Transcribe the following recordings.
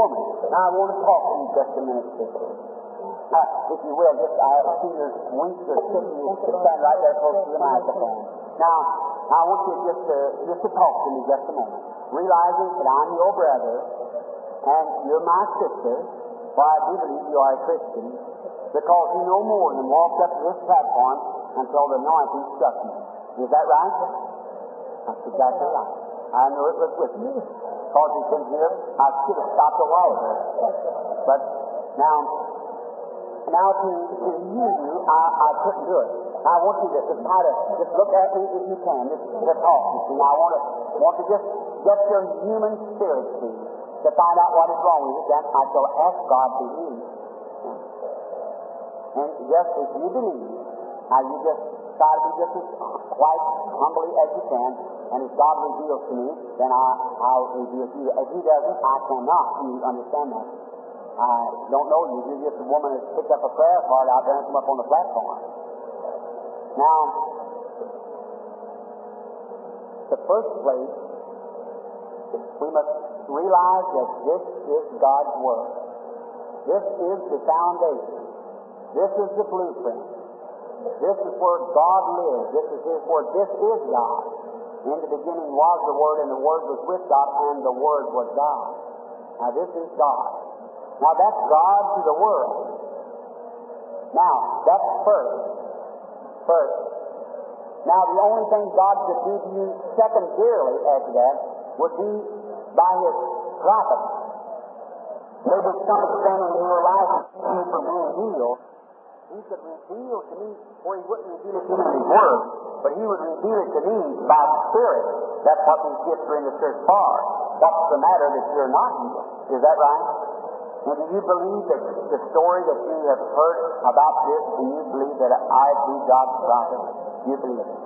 woman. Now I want to talk to you just a minute, sister. If you will, just I see your winks are sitting. You stand right there close to the microphone. Now I want you just to talk to me just a moment, realizing that I'm your brother and you're my sister. For I do believe you are a Christian, because you no more than walked up to this platform until the anointing struck you. Is that right? That's exactly right. I knew it was with me. Because you came here, I should have stopped a while ago. But now to use you, I couldn't do it. I want you to try to just look at me if you can, just to talk. You see, I want to just get your human spirit, see, to find out what is wrong with you. Then I shall ask God to heal you. And just as you believe, now you just try to be just as quite humbly as you can, and as God reveals to me, then I'll reveal to you. If He doesn't, I cannot. You understand that? I don't know you. You're just a woman that's picked up a prayer card out there and come up on the platform. Now, the first place, we must realize that this is God's Word. This is the foundation. This is the blueprint. This is where God lives. This is His Word. This is God. In the beginning was the Word, and the Word was with God, and the Word was God. Now, this is God. Now, that's God to the world. Now, that's first. Now, the only thing God could do to you secondarily after that would be by His prophets. There was some extent in your life you from being healed. He could reveal to me, or He wouldn't reveal it to me in His Word, but He would reveal it to me by the Spirit. That's what these gifts are in the church for. What's the matter that you're not healed? Is that right? And do you believe that the story that you have heard about this, and you believe that I be God's prophet? You believe it.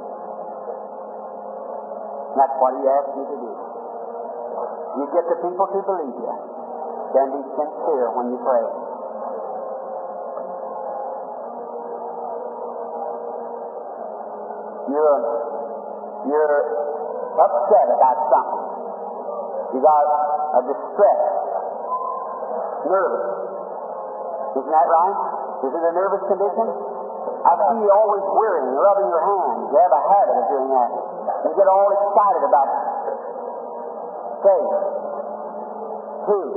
That's what He asked you to do. You get the people to believe you. Then be sincere when you pray. You're upset about something. You got a distress, nervous. Isn't that right? Is it a nervous condition? I see you always wearing, rubbing your hands. You have a habit of doing that. You get all excited about it. Say, two.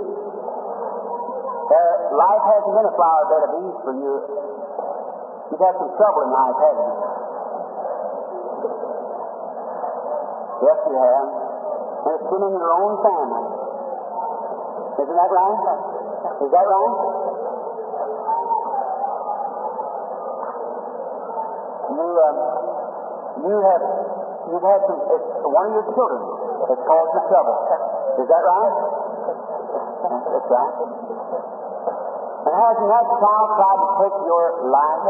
Life hasn't been a flower bed of ease for you. You've had some trouble in life, haven't you? Yes, you have. And it's been in your own family. Isn't that right? Is that right? You've had some, one of your children has caused you trouble. Is that right? That's right. And hasn't that child tried to take your life?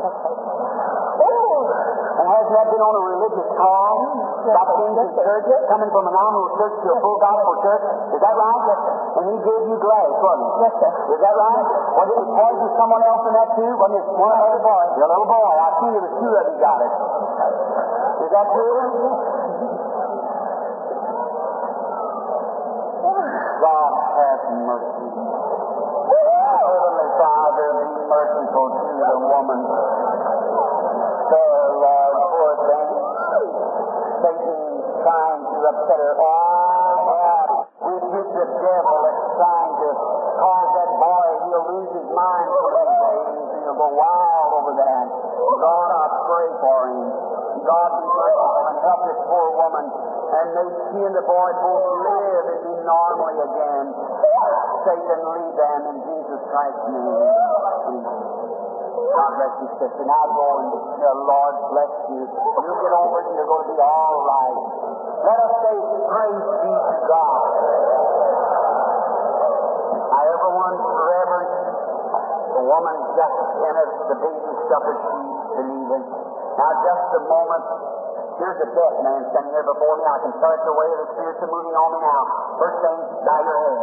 And hasn't that been on a religious call? Stop being to church, coming from a nominal church to a full gospel church? Is that right? And he gave you grace, wasn't he? Yes, sir. Is that right? Was it because of someone else in that too? Wasn't it one other boy? Your little boy. I see there was two of you got it. Is that true? God have mercy. Heavenly Father, be merciful to the woman. There, Lord, poor thing. Satan trying to upset her. We get the devil that's trying to cause that boy, he'll lose his mind for these days. He'll go wild over that. God, I pray for him. God, be merciful and help this poor woman. And may she and the boy both live and be normally again. Satan, lead them in Jesus Christ's name. Amen. God bless you, sister. Now go and the Lord bless you. You get over it and you're going to be all right. Let us say, praise be to God. Now, everyone forever, the woman just entered the baby supper sheet, believing. Now, just a moment. Here's a deaf man standing there before me. I can start the way of the Spirit's moving on me now. First thing, bow your head.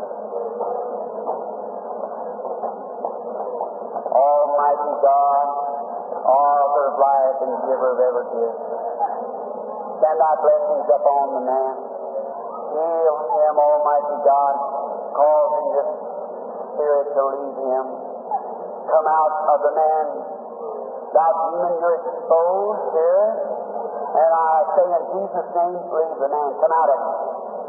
Almighty God, author of life and giver of every gift, send thy blessings upon the man. Heal him, Almighty God, causing this to leave him. Come out of the man. Thou demon, you're exposed here. And I say in Jesus' name, leave the man. Come out of him.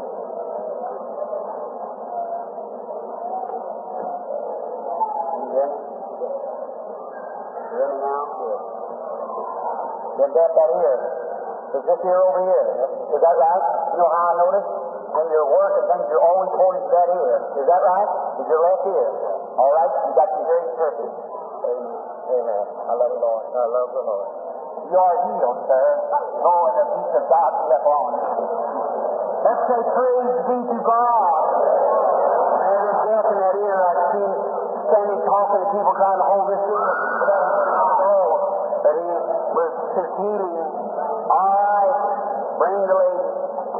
You hear me? You hear me now? Then that ear. Is this ear over here? Is that right? You know how I notice? When your work and things, you're always pointing to that ear. Is that right? Is your left ear? All right? You got your hearing perfect. Amen. I love the Lord. I love the Lord. You are healed, sir. Go in the peace of God be upon you. Let's say praise be to God. And there's death in that ear. I've seen standing talking to people trying to hold this ear. But he was his healing. All right. Bring the lady.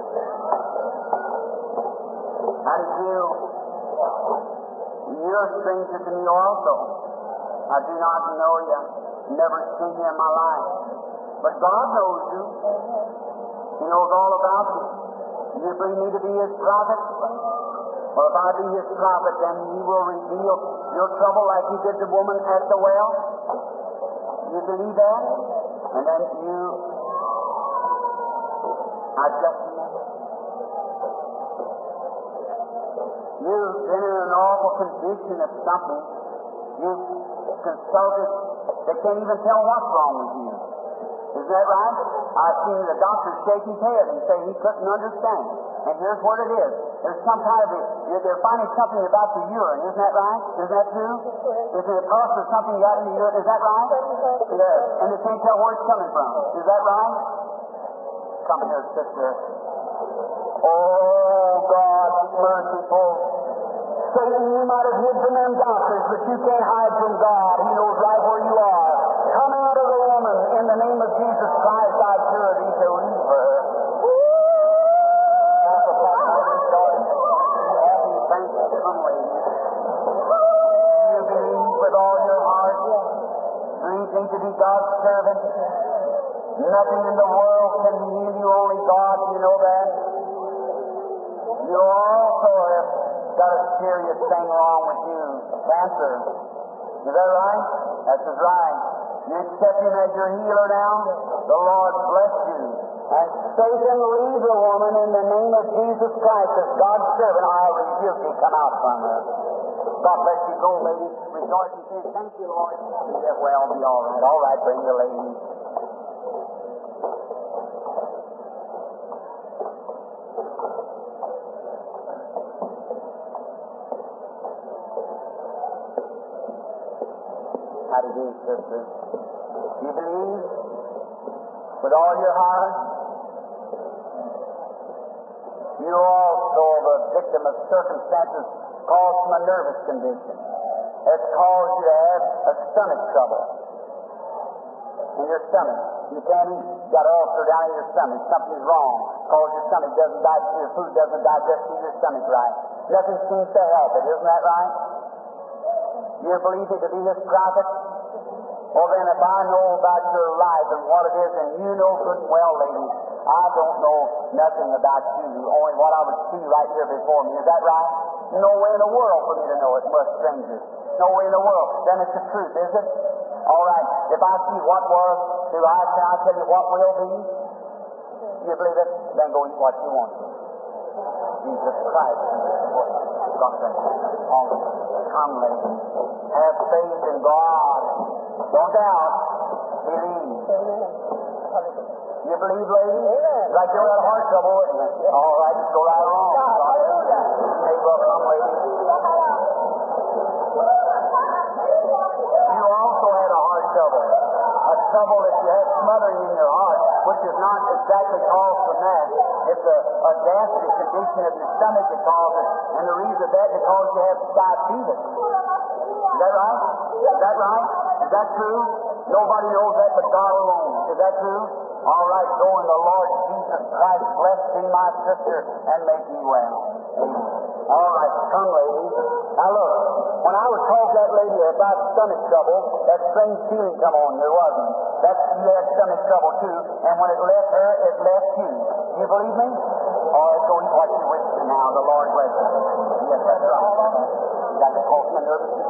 How do you feel? You're a stranger to me also. I do not know you. Never seen you in my life. But God knows you. He knows all about you. You believe me to be His prophet? Well, if I be His prophet, then He will reveal your trouble like He did the woman at the well. You believe that? And then you've been in an awful condition of something. You've consulted. They can't even tell what's wrong with you. Isn't that right? I've seen the doctor shake his head and say he couldn't understand. And here's what it is. There's some kind of they're finding something about the urine. Isn't that right? Is that true? Is it a pus or something you got in the urine? Is that right? Yes. And they can't tell where it's coming from. Is that right? Come here, sister. Oh, God, merciful. Satan, you might have hid from them doctors, but you can't hide from God. He knows right where you are. Come out of the woman. In the name of Jesus Christ, I pure thee to leave her. You believe with all your heart. Do you think to be God's servant? Nothing in the world can heal you, only God. You know that? You also have got a serious thing wrong with you. Cancer. Is that right? That's right. You accept Him as your healer now? The Lord bless you. And Satan, leave the woman in the name of Jesus Christ. As God's servant, I'll rebuke you. Come out from her. God bless you. Go, lady. Rejoice and say, thank you, Lord. Get well, be all right. All right, bring the lady. How do you do, sister? You believe with all your heart? You also are a victim of circumstances caused from a nervous condition. It's caused you to have a stomach trouble in your stomach. You can't eat. You got ulcer down in your stomach. Something's wrong. Cause your stomach doesn't digest, your food doesn't digest in your stomach right. Nothing seems to help it. Isn't that right? You believe it to be His prophet? Well, then, if I know about your life and what it is, and you know good and well, lady, I don't know nothing about you, only what I would see right here before me. Is that right? No way in the world for me to know it, but strangers. No way in the world. Then it's the truth, is it? All right. If I see what was, can I tell you what will be? You believe it? Then go eat what you want. Jesus Christ. Come, lady. Have faith in God. Don't doubt. Believe. You believe, lady? Like you had heart trouble, wouldn't you? All right, just go right along. Okay, well, come, lady. You also had a heart trouble. A trouble that you had smothering in your heart, which is not exactly caused from that. It's a gastric condition of your stomach that causes it. And the reason of that is because you have diabetes. Is that right? Is that right? Is that true? Nobody knows that but God alone. Is that true? All right, go in the Lord Jesus Christ. Bless thee, my sister, and make thee well. Amen. All right, come, lady. Now look, when I was told that lady about stomach trouble, that strange feeling come on there, wasn't it? You had stomach trouble too, and when it left her, it left you. You believe me? All right, go eat what you wish to now. The Lord bless you. Yes, that's right. You got the cough and nervous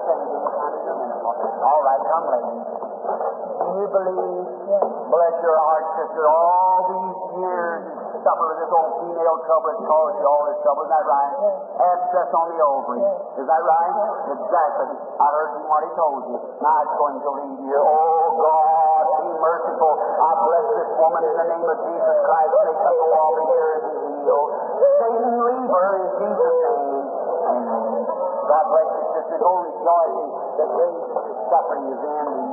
changing. I'm in a minute. All right, come, lady. Do you believe? Bless your heart, sister. All these years you suffered with this old female trouble. It's caused you all this trouble. Is that right? Abscess on the ovary. Is that right? Exactly. I heard you what he told you. Now it's going to leave you. Oh, God, be merciful. I bless this woman in the name of Jesus Christ. Make her go all the years and heal. Satan, leave her in Jesus' name. Amen. God bless you, sister. Go rejoicing. The days of suffering is ending.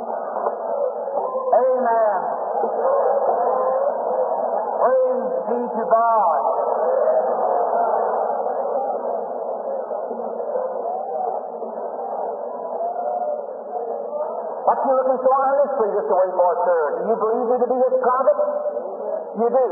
Amen. Praise be to God. What you looking so earnestly just to wait for, sir? Do you believe me to be His prophet? You do.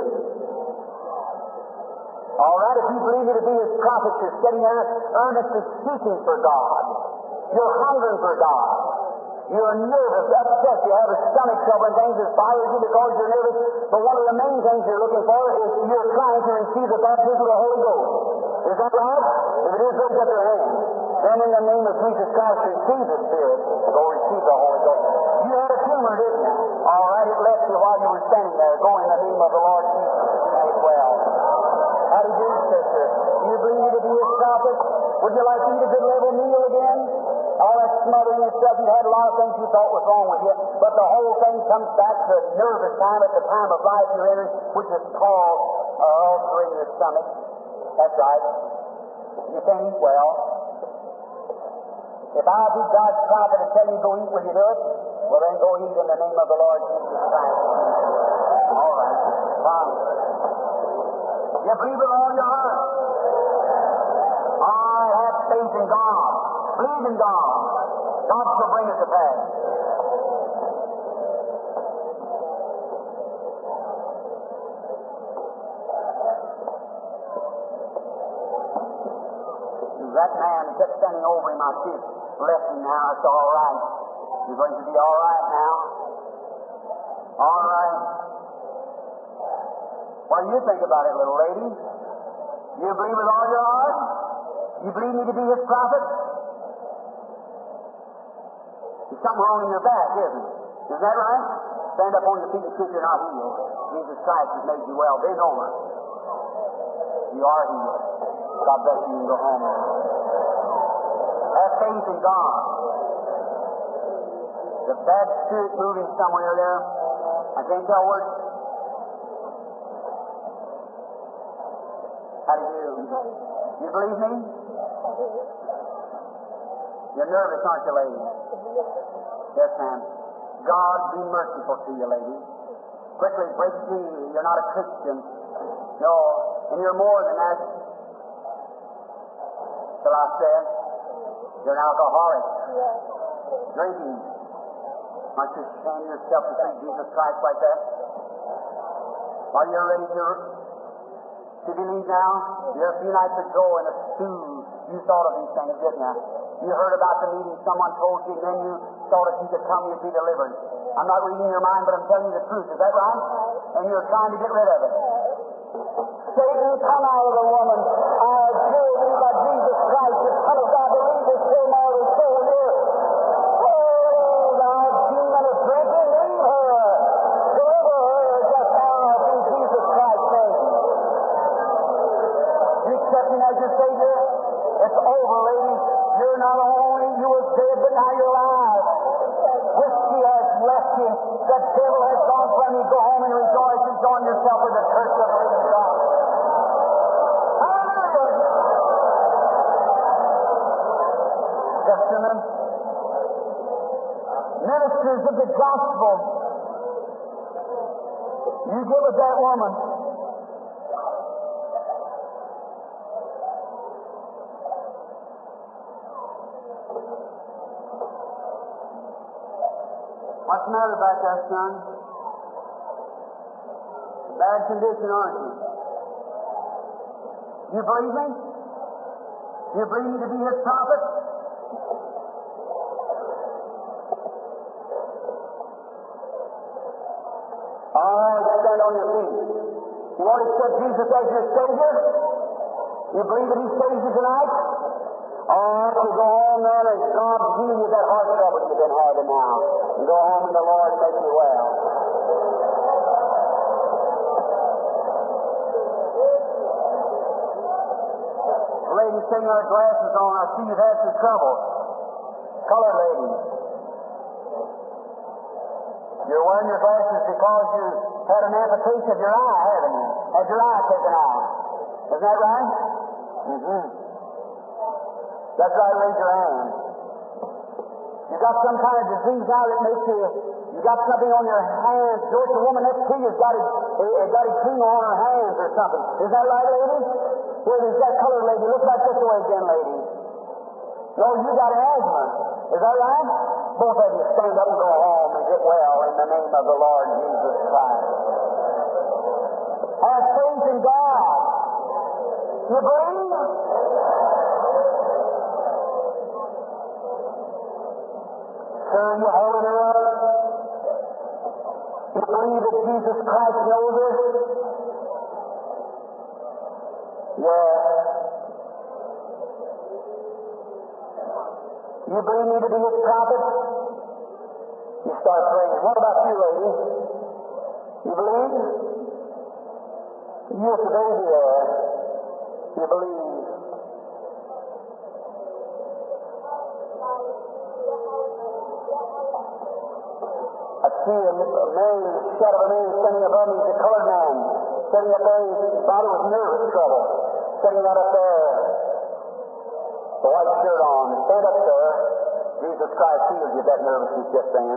All right, if you believe me to be His prophet, you're sitting there earnestly seeking for God. You're hungering for God. You're nervous, upset, you have a stomach trouble and things that bothers you because you're nervous. But one of the main things you're looking for is you're trying to receive the baptism of the Holy Ghost. Is that right? If it is, raise up your hand. Then in the name of Jesus Christ, receive the Spirit. Go receive the Holy Ghost. You had a tumor, didn't you? All right, it left you while you were standing there. Go in the name of the Lord Jesus and make well. How do you do, sister? Do you believe me to be His prophet? Would you like to eat a good level meal again? All that smothering and stuff, you had a lot of things you thought was wrong with you, but the whole thing comes back to a nervous time at the time of life you're entering, which is called ulcer in your stomach. That's right. You can't eat well. If I be God's prophet and tell you go eat, will you do it? Well, then go eat in the name of the Lord Jesus Christ. All right. You believe with all your heart. I have faith in God. Believe in God. God shall bring it to pass. That man kept standing over him. I see left him now. It's all right. You're going to be all right now. All right. What do you think about it, little lady? You believe with all your heart? You believe me to be His prophet? There's something wrong in your back, isn't it? Is that right? Stand up on your feet and see if you're not healed. Jesus Christ has made you well. Bend over. You are healed. God bless you and go home. Have faith in God. The bad spirit moving somewhere there. I can't tell where. How do you do? You believe me? You're nervous, aren't you, lady? Yes, ma'am. God be merciful to you, lady. Quickly break free. You're not a Christian. No, and you're more than that. Till I said, you're an alcoholic. Drinking. Aren't you ashamed of yourself to treat Jesus Christ like that? Are you ready to believe now? Just a few nights ago in a stew, you thought of these things, didn't you? You heard about the meeting, someone told you, and then you thought if you could come, you'd be delivered. I'm not reading your mind, but I'm telling you the truth. Is that right? And you're trying to get rid of it. Satan, come out of the woman. I assure you by Jesus Christ, the Son of God, to leave this poor mortal soul here. Oh, thou demon of drinking, leave her. Deliver her just now in Jesus Christ's name. You accept Him as your Savior? It's over, ladies. You're not only, you were dead, but now you're alive. Whiskey has left you. The devil has gone from you. Go home and rejoice and join yourself with the church of the living God. Hallelujah! Testament. Ministers of the gospel. You get with that woman. What's the matter back there, son? Bad condition, aren't you? You believe me? You believe me to be His prophet? All right, stand on your feet. You want to accept Jesus as your Savior? You believe that He saves you tonight? All right, we'll go on now. on and God heal you that heart trouble you've been having now. And go home and the Lord make you well. Lady sitting with her glasses on, I see you've had some trouble. Colored lady. You're wearing your glasses because you had an amputation of your eye, haven't you? Had your eye taken out. Is that right? Mm-hmm. That's right, raise your hand. You got some kind of disease now that makes you got something on your hands. George, the woman next to you has got a tumor on her hands or something. Is that right, lady? Here, there's that colored lady. Look back this way again, lady. No, you got asthma. Is that right? Both of you stand up and go home and get well in the name of the Lord Jesus Christ. Have faith in God. You believe? Sir, you holding her up? You believe that Jesus Christ knows her? Yeah. You believe me to be His prophet? You start praying. What about you, lady? You believe? You're the baby there. You believe. I see a man, the shadow of a man standing above me. He's a colored man. Standing up there, his body with nervous trouble. Standing right up there. The white shirt on. Stand up, sir. Jesus Christ healed you that nervousness just then.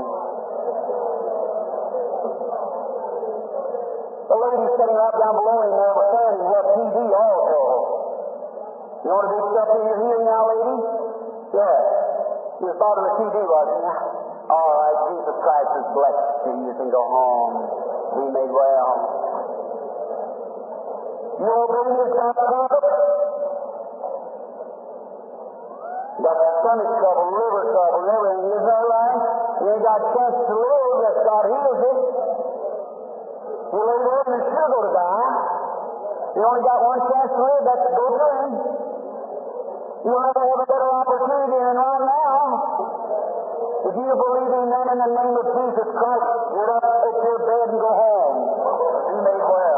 The lady sitting right down below him there was saying he had TB also. You want to do stuff in your hearing now, lady? Yeah. You was bothered with TB, wasn't you? All right, Jesus Christ is blessed you. You can go home. Be made well. You obey this prophet? Got stomach trouble, liver trouble, and everything. Is that right? You ain't got a chance to live unless God heals you. You lay there and you're sure going to die. You only got one chance to live, that's to go to Him. You'll never have a better opportunity than right now. If you believe in that in the name of Jesus Christ, get up, take your bed, and go home. Be made well.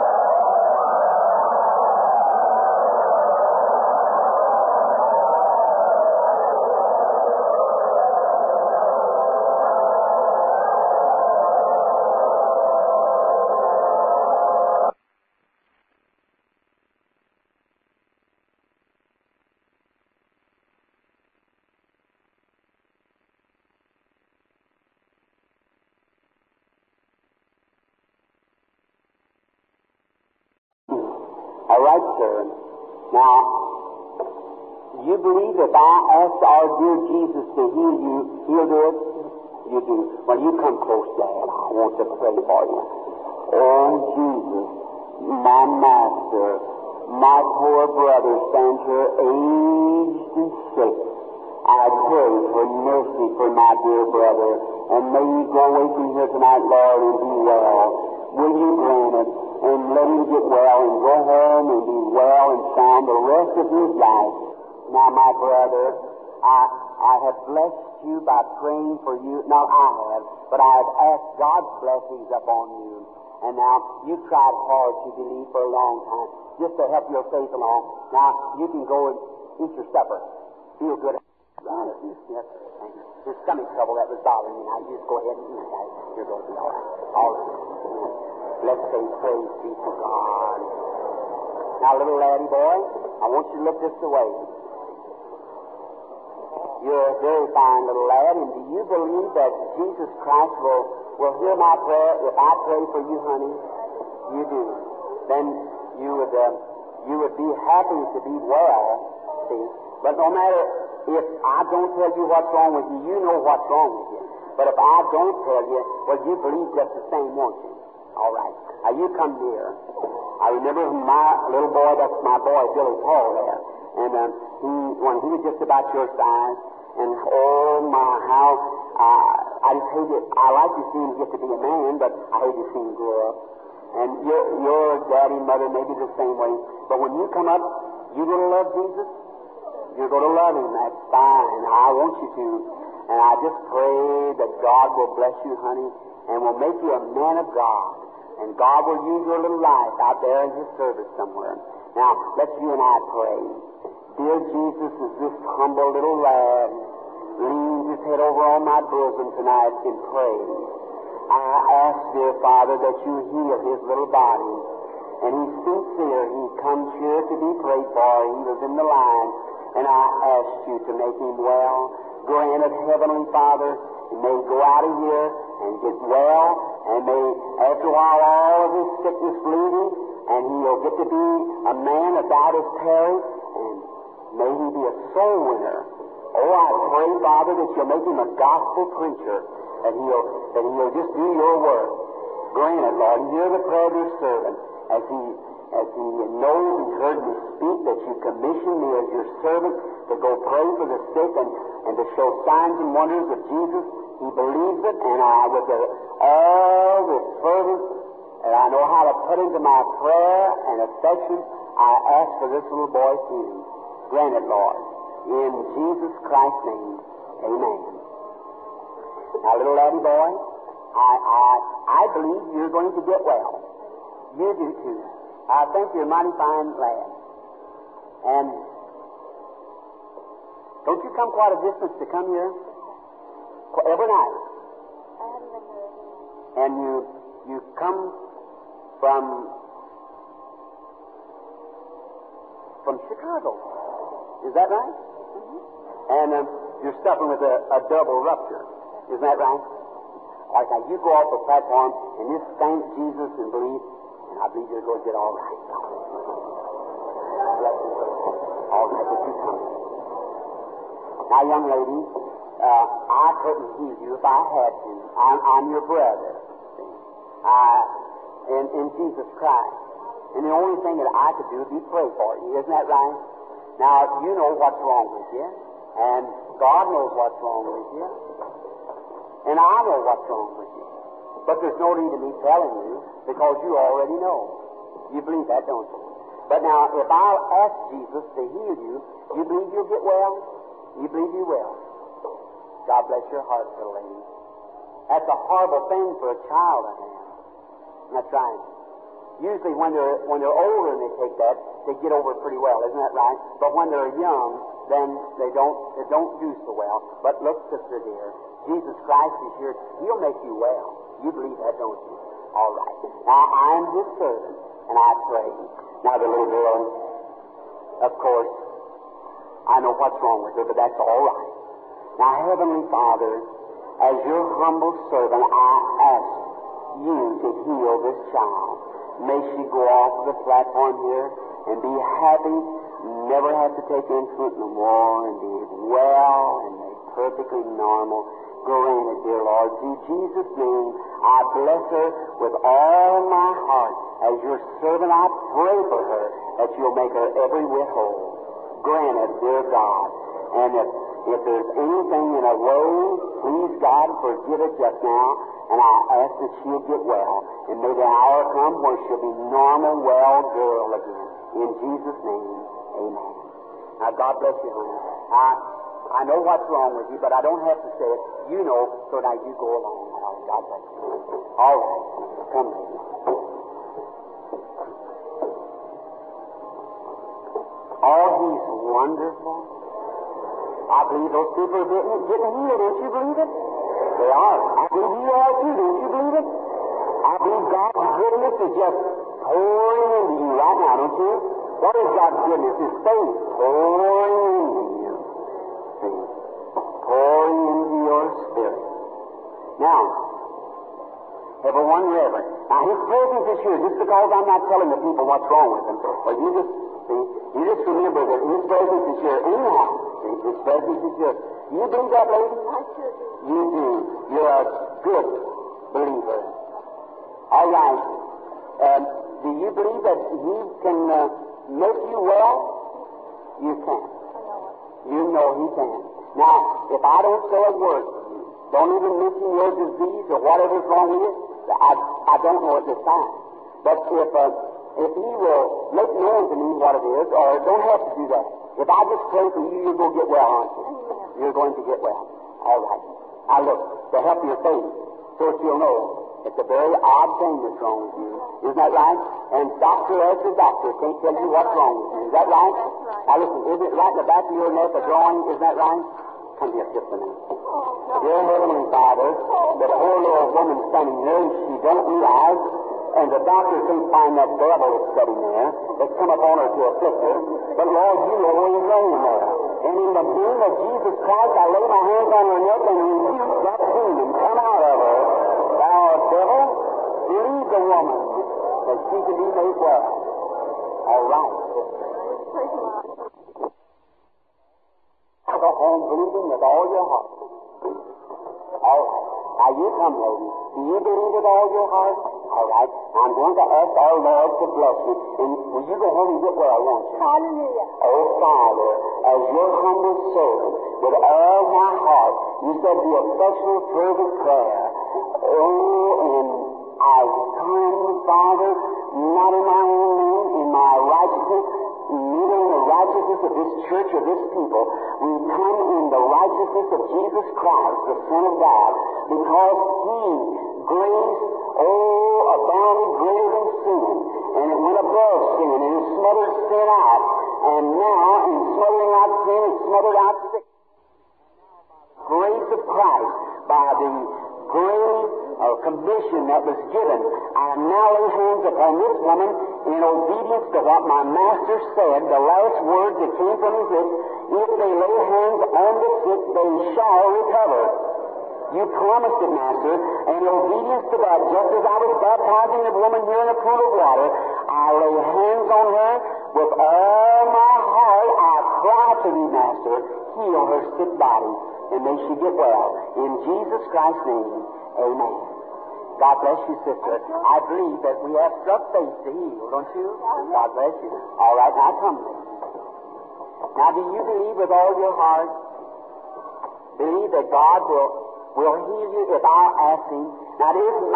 All right, sir. Now, you believe if I ask our dear Jesus to heal you, He'll do it? You do. Well, you come close, Dad. I want to pray for you. Oh, Jesus, my Master, my poor brother stands here aged and sick. I pray for mercy for my dear brother, and may he go away from here tonight, Lord, and be well. Will you grant it? And let him get well and go home and be well and sound the rest of his life. Now, my brother, I have blessed you by praying for you. Not I have, but I have asked God's blessings upon you. And now, you've tried hard to believe for a long time, just to help your faith along. Now, you can go and eat your supper. Feel good. Right. Yes, thank you. There's stomach trouble that was bothering me. Now, you just go ahead and eat that. You're going to be all right. All right. Let's say praise be to God. Now, little laddie boy, I want you to look this way. You're a very fine little lad, and do you believe that Jesus Christ will hear my prayer if I pray for you, honey? You do. Then you would be happy to be well, see. But no matter if I don't tell you what's wrong with you, you know what's wrong with you. But if I don't tell you, well, you believe just the same, won't you? All right. Now, you come near. I remember my little boy, that's my boy, Billy Paul there. And when he was just about your size, and oh my, how, I just hate it. I like to see him get to be a man, but I hate to see him grow up. And your daddy, mother may be the same way. But when you come up, you going to love Jesus? You're going to love Him. That's fine. I want you to. And I just pray that God will bless you, honey, and will make you a man of God. And God will use your little life out there in His service somewhere. Now, let's you and I pray. Dear Jesus, as this humble little lad leans his head over on my bosom tonight and prays, I ask, dear Father, that you heal his little body. And he's sincere. He comes here to be prayed for. He was in the line. And I ask you to make him well. Grant it, Heavenly Father, and may he go out of here and get well. And may, after a while, all of his sickness leave him. And he'll get to be a man without his terror. And may he be a soul winner. Oh, I pray, Father, that you'll make him a gospel preacher. That he'll just do your work. Grant it, Lord. Hear the prayer of your servant. As he knows and heard me speak, that you commissioned me as your servant to go pray for the sick and to show signs and wonders of Jesus. He believes it, and I, with all the fervor that I know how to put into my prayer and affection, I ask for this little boy's healing. Grant it, Lord. In Jesus Christ's name, amen. Now, little laddie boy, I believe you're going to get well. You do too. I think you're a mighty fine lad. And don't you come quite a distance to come here? Every night. I haven't been here every night. And you come from Chicago. Is that right? Mm-hmm. And you're suffering with a double rupture. Isn't that right? All right, now you go off the platform and just thank Jesus and believe, and I believe you're going to get all right. Bless you. All right, but you come. Now, young lady, I couldn't heal you if I had to. I'm your brother. In Jesus Christ. And the only thing that I could do would be pray for you. Isn't that right? Now, you know what's wrong with you. And God knows what's wrong with you. And I know what's wrong with you. But there's no need of me telling you, because you already know. You believe that, don't you? But now, if I'll ask Jesus to heal you, you believe you'll get well? You believe you will? God bless your heart, little lady. That's a horrible thing for a child to have. That's right. Usually when they're older and they take that, they get over it pretty well, isn't that right? But when they're young, then it don't do so well. But look, sister dear, Jesus Christ is here. He'll make you well. You believe that, don't you? All right. Now, I'm His servant, and I pray. Now, the little girl, of course, I know what's wrong with her, but that's all right. Now, Heavenly Father, as your humble servant, I ask you to heal this child. May she go off the platform here and be happy, never have to take insulin no more, and be well and made perfectly normal. Grant it, dear Lord. Through Jesus' name, I bless her with all my heart. As your servant, I pray for her that you'll make her every whit whole. Grant it, dear God. And if there's anything in a way, please, God, forgive it just now. And I ask that she'll get well. And may the hour come where she'll be normal, well girl again. In Jesus' name, amen. Now, God bless you, honey. I know what's wrong with you, but I don't have to say it. You know, so now you go along. God bless you. All right. Come, baby. Oh, He's wonderful. I believe those people are getting healed. Don't you believe it? They are. I believe you are too. Don't you believe it? I believe God's goodness is just pouring into you right now, don't you? What is God's goodness? His faith pouring into you. See? Pouring into your spirit. Now, everyone reverent. Now, His presence is here just because I'm not telling the people what's wrong with them. Well, you just remember that His presence is here anyhow. See? His presence is here. You believe that, lady? I sure do. You do. You're a good believer. All right. Do you believe that He can make you well? You can. I know it. You know He can. Now, if I don't say a word to you, don't even mention your disease or whatever's wrong with you, I don't know at this time. But if He will make known to me what it is, or don't have to do that, If I just pray for you, you're going to get well, aren't you? You're going to get well. All right. Now look, to help your faith, so that you'll know it's a very odd thing that's wrong with you. Isn't that right? And doctor after doctor can't tell you what's wrong with you. Is that right? That's right. Now listen, isn't it right in the back of your neck a drawing? Isn't that right? Come here just a minute. Dear Heavenly Father, the poor little woman standing there, she don't realize, and the doctor can't find that devil that's sitting there, that's come upon her to afflict her. But Lord, you know where he's laying there. And in the name of Jesus Christ, I lay my hands on her neck and rebuke that demon. Come out of her. Thou devil, leave the woman, that she can be made well. All right. Go home believing with all your heart. All right. Now you come, lady. Do you believe with all your heart? All right. I'm going to ask our Lord to bless you. And will you go home and get well, won't you? Hallelujah. Oh, Father, as your humble servant, with all my heart, you said the effectual fervent prayer. Oh, and I come, Father, not in my own name, in my righteousness, neither in the righteousness of this church or this people. We come in the righteousness of Jesus Christ, the Son of God, because He, grace, abounded greater than sin, and it went above sin, and it smothered sin out. And now, in smothering out sin, it smothered out sickness. Grace of Christ, by the great commission that was given, I now lay hands upon this woman in obedience to what my Master said, the last words that came from His lips, if they lay hands on the sick, they shall recover. You promised it, Master, and in obedience to that, just as I was baptizing the woman here in a pool of water, I lay hands on her with all my heart. I cry to Thee, Master, heal her sick body, and may she get well. In Jesus Christ's name, amen. God bless you, sister. I believe that we have struck faith to heal, don't you? God bless you. All right, now come, lady. Now, do you believe with all your heart? Believe that God will heal you if I ask Him. Now, it isn't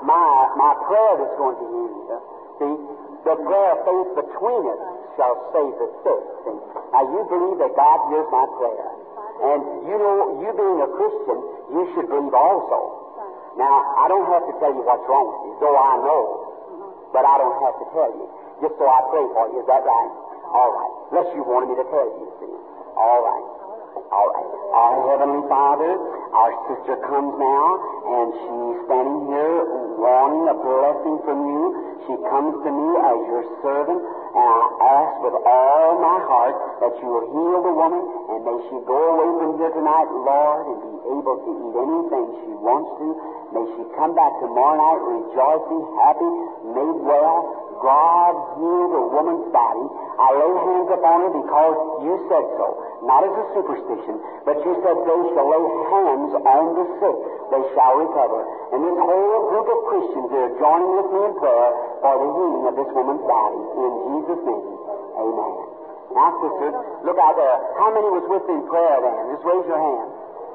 my prayer that's going to heal you. See, the prayer of faith between us shall save the sick. See? Now, you believe that God hears my prayer. And you know, you being a Christian, you should believe also. Now, I don't have to tell you what's wrong with you, though I know. But I don't have to tell you, just so I pray for you. Is that right? All right. Unless you wanted me to tell you, see. All right. All right. Our Heavenly Father, our sister comes now, and she's standing here wanting a blessing from you. She comes to me as your servant, and I ask with all my heart that you will heal the woman, and may she go away from here tonight, Lord, and be able to eat anything she wants to. May she come back tomorrow night rejoicing, happy, made well. God heal the woman's body. I lay hands upon her because you said so. Not as a superstition, but you said they shall lay hands on the sick. They shall recover. And this whole group of Christians are joining with me in prayer for the healing of this woman's body. In Jesus' name, amen. Now, sister, look out there. How many was with me in prayer then? Just raise your hand.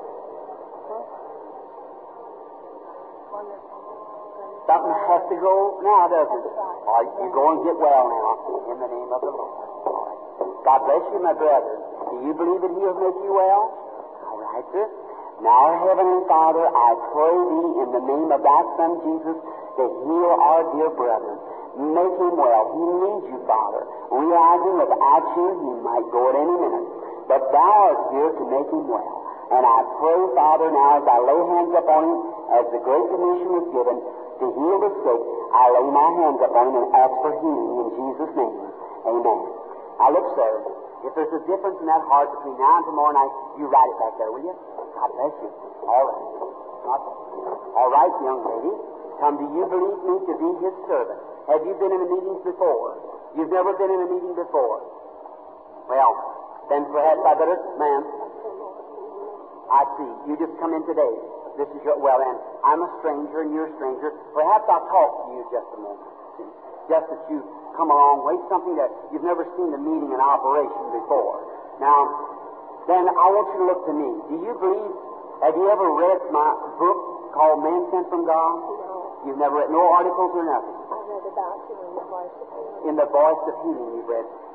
Something has to go now, doesn't it? All right, you go and get well now, in the name of the Lord. All right. God bless you, my brother. Do you believe that He'll make you well? All right, sir. Now, Heavenly Father, I pray Thee in the name of Thy Son Jesus to heal our dear brother. Make him well. He needs you, Father. Realizing without you, he might go at any minute. But Thou art here to make him well. And I pray, Father, now as I lay hands upon him, as the Great Commission was given, to heal the sick, I lay my hands upon him and ask for healing in Jesus' name. Amen. Now look, sir, if there's a difference in that heart between now and tomorrow night, you write it back there, will you? God bless you. All right. All right, young lady. Come, do you believe me to be His servant? Have you been in a meeting before? You've never been in a meeting before. Well, then perhaps I better, ma'am. I see. You just come in today. This is your, well, and I'm a stranger and you're a stranger. Perhaps I'll talk to you just a moment. See? Just that you've come a long way, something that you've never seen a meeting in operation before. Now, then I want you to look to me. Do you believe, have you ever read my book called Man Sent from God? No. You've never read no articles or nothing? I've read about you in the Voice of Healing. In the Voice of Healing you've read.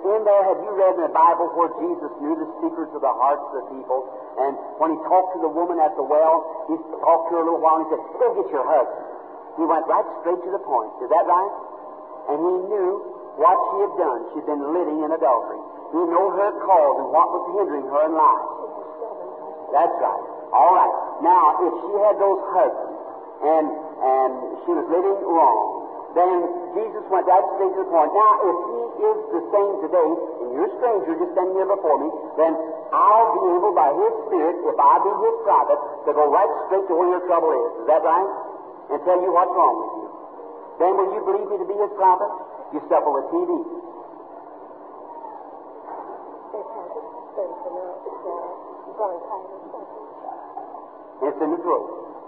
in there, have you read in the Bible where Jesus knew the secrets of the hearts of the people? And when he talked to the woman at the well, he talked to her a little while and he said, "Go get your husband." He went right straight to the point. Is that right? And he knew what she had done. She'd been living in adultery. He knew her cause and what was hindering her in life. That's right. All right. Now, if she had those husbands and she was living wrong, then Jesus went right straight to the point. Now, if he is the same today, and you're a stranger just standing here before me, then I'll be able by his Spirit, if I be his prophet, to go right straight to where your trouble is. Is that right? And tell you what's wrong with you. Then will you believe me to be his prophet? You suffer with TB. It's in the throat.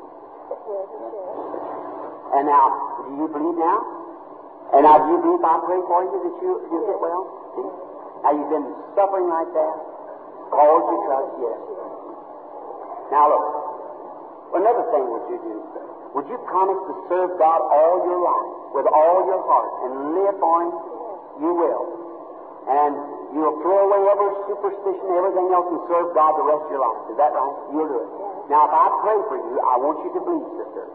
And now, do you believe now? And now, do you believe I pray for you that you get well? See? Now, you've been suffering like that. Cause you trust, yes. Now, look. Another thing would you do, sir? Would you promise to serve God all your life, with all your heart, and live for him? You will. And you'll throw away every superstition, everything else, and serve God the rest of your life. Is that right? You'll do it. Now, if I pray for you, I want you to believe, sister.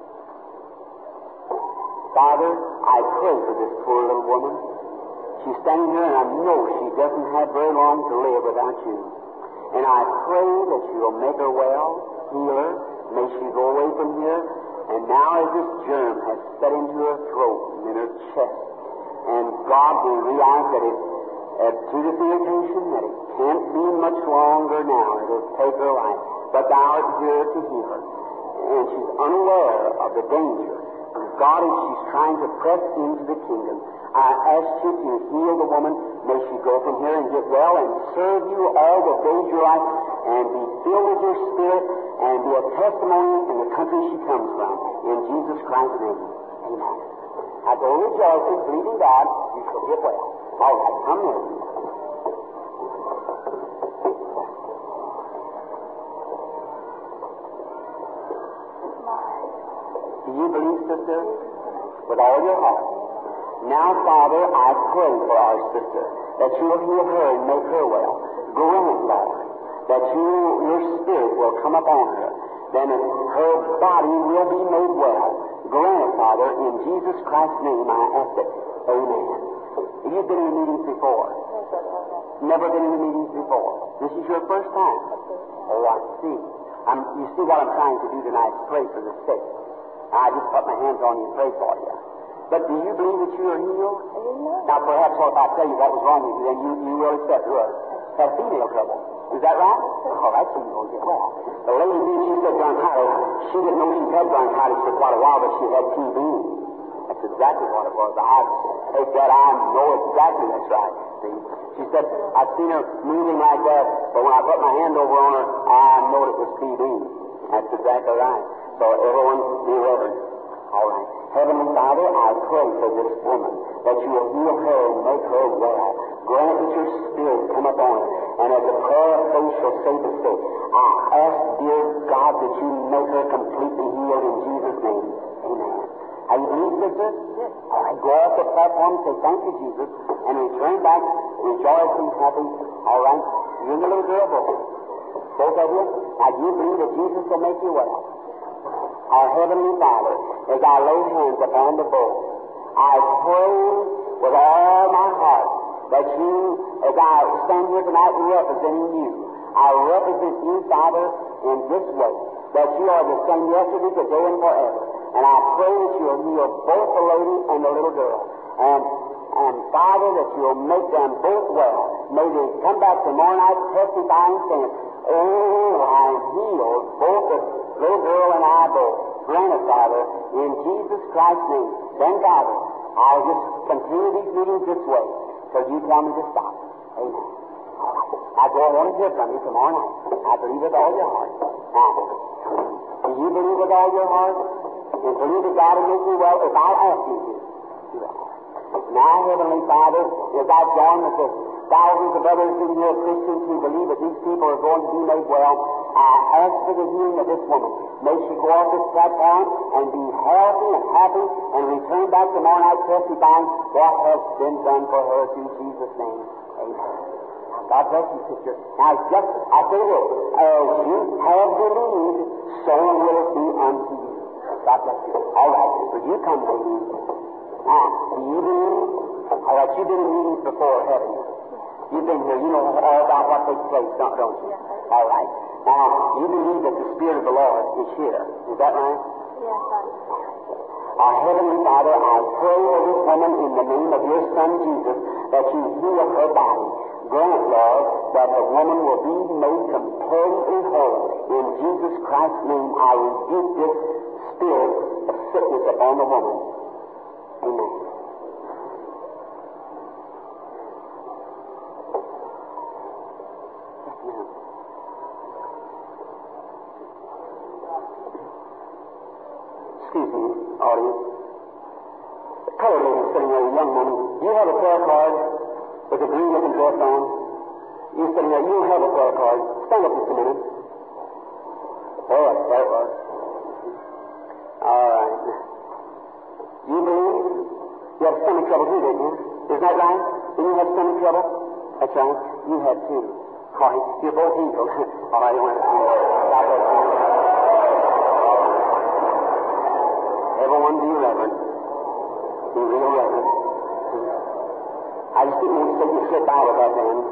Father, I pray for this poor little woman. She's standing here, and I know she doesn't have very long to live without you. And I pray that you'll make her well, heal her. May she go away from here. And now as this germ has set into her throat and in her chest, and God will realize that through this irritation, that it can't be much longer now. It'll take her life. But thou art here to heal her. And she's unaware of the danger. And God, as she's trying to press into the kingdom, I ask you to heal the woman. May she go from here and get well and serve you all the days of your life and be filled with your Spirit and be a testimony in the country she comes from. In Jesus Christ's name. Amen. I go rejoicing, believing God, you shall get well. All right, come here. Do you believe, sister? With all your heart. Now, Father, I pray for our sister, that you will heal her and make her well. Grant, Lord, that your Spirit will come upon her. Then her body will be made well. Grant it, Father, in Jesus Christ's name I ask it. Amen. Have you been in the meetings before? Never been in the meetings before. This is your first time? Oh, I see. You see what I'm trying to do tonight is pray for the sick. I just put my hands on you and pray for you. But do you believe that you are healed? Now, perhaps if I tell you what was wrong with you, then you will accept you had female trouble. Is that right? Oh, that's when you're going to get well. The lady who she said bronchitis, she didn't know she had bronchitis for quite a while, but she had TB. That's exactly what it was. I take that, I know exactly that's right. See? She said, I've seen her moving like that, but when I put my hand over on her, I know it was TB. That's exactly right. So everyone be reverent. All right. Heavenly Father, I pray for this woman, that you will heal her and make her well. Grant that your Spirit come upon her, and as the prayer of faith shall save the sick, I ask, dear God, that you make her completely healed in Jesus' name. Amen. Are you believe, sister? Yes. All right, go off the platform and say, thank you, Jesus, and return back rejoicing, happy. All right? You and the little girl both. Both of you. Now, do you believe that Jesus will make you well? Our Heavenly Father, as I lay hands upon the bowl, I pray with all my heart that you, as I stand here tonight representing you, I represent you, Father, in this way, that you are the same yesterday, today, and forever. And I pray that you will heal both the lady and the little girl. And Father, that you will make them both well. May they come back tomorrow night testifying, saying, oh, I'm healed, both the little girl and I both. Grant it, Father, in Jesus Christ's name. Then, Father, I'll just continue these meetings this way till you tell me to stop. Amen. I want to hear from you tomorrow night. I believe with all your heart. Now, do you believe with all your heart? And believe that God will make you well if I ask you to. Now, Heavenly Father, as I join with the thousands of others in here, Christians who believe that these people are going to be made well, I ask for the healing of this woman. May she go off this platform and be healthy and happy and return back tomorrow night testifying what has been done for her through Jesus' name. Amen. God bless you, sister. Now, just, I say this, as you have believed, so will it be unto you. God bless you. All right. Would you come, ladies? Now, do you believe? All right, you've been in meetings before, haven't you? You've been here. You know all about what takes place, don't you? Yes. All right. Now, you believe that the Spirit of the Lord is here. Is that right? Yes, I do. Our Heavenly Father, I pray for this woman in the name of your Son, Jesus, that you heal her body. Grant, Lord, that the woman will be made completely whole. In Jesus Christ's name, I rebuke this spirit of sickness upon the woman. Amen. Excuse me, audience. The colored lady sitting there, a young woman. Do you have a prayer card with a green-looking dress on? You're sitting there. You don't have a prayer card. Stand up just a minute. Oh, there it was. All right. You believe? You had stomach trouble too, didn't you? Is that right? Did you have stomach trouble? That's right. You had too. All right. You're both healed. All right. God bless you. Everyone be reverent. Be real reverent. I just didn't want to say you slip out of that then.